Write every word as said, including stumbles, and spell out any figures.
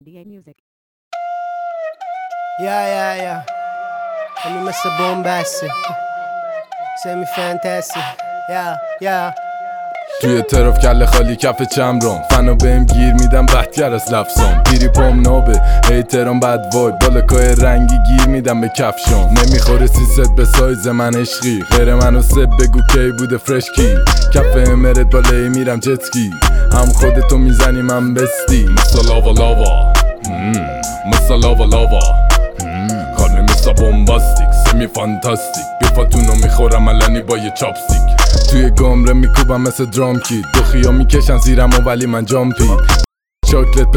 Music. Yeah, yeah, yeah. همین مثل بومبسته سمی فانتزی. Yeah, yeah. توی تراف کله خالی کف چمرم فنا بهم گیر میدم بدتر از لفظام دیری پام نابه ایترام بد وای بالکای رنگی گیر میدم به کفشام نمیخوره سیست به سایز من عشقی غیر منو سب بگو کی بوده فرشکی کف امرت بالایی میرم جتکی هم خودتو میزنی من بستی مثل لاوا لاوا مثل لاوا لاوا خاله مثل بومباستیک سمی فانتاستیک بیفاتونو میخورم علنی با یه چاپستیک توی گمره میکوبم مثل درام کیت دو خیا میکشن زیرم و ولی من جامپید